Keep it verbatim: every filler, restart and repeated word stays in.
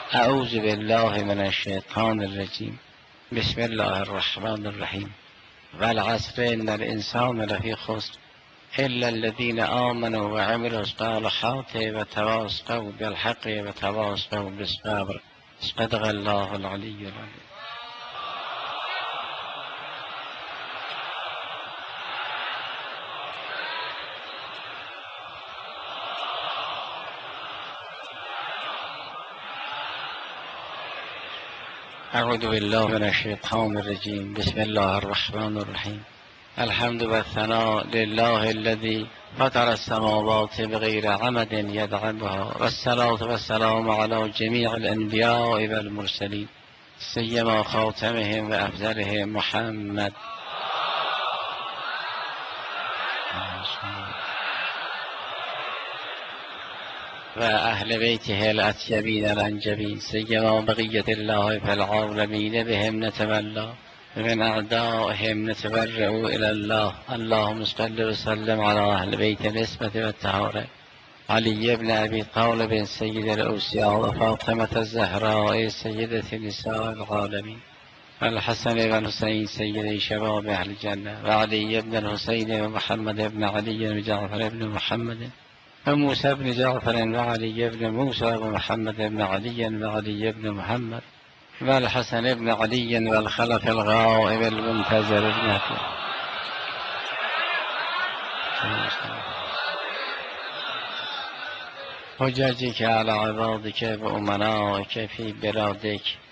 اعوذ بالله من الشیطان الرجیم. بسم الله الرحمن الرحیم. والعصر ان الانسان لفی خسر الا الذين آمنوا وعملوا الصالحات وتواصوا بالحق وتواصوا بالصبر. صدق الله العلی العظیم. اعوذ بالله من الشیطان الرجیم. بسم الله الرحمن الرحیم. الحمد والثناء لله الذي فطر السماوات بغير عمد يدعمها، والصلاة والسلام على جميع الأنبياء والمرسلين سيما خاتمهم وأفضلهم محمد وأهل بيته الأطيبين الأنجبين سيما بقية الله في العالمين بهم نتولى ومن أعدائهم نتبرأ إلى الله. اللهم صل وسلم على أهل بيت العصمة والطهارة، علي بن أبي طالب سيد الأوصياء، وفاطمة الزهراء سيدة نساء العالمين، والحسن والحسين سيدي شباب أهل الجنة، وعلي بن الحسين ومحمد بن علي وجعفر بن محمد وموسى بن جعفر وعلي بن موسى ومحمد بن علي وعلي بن محمد والحسن بن علي والخلف الغائب المنتظر المهدي. حججك على عبادك وأمنائك في بلادك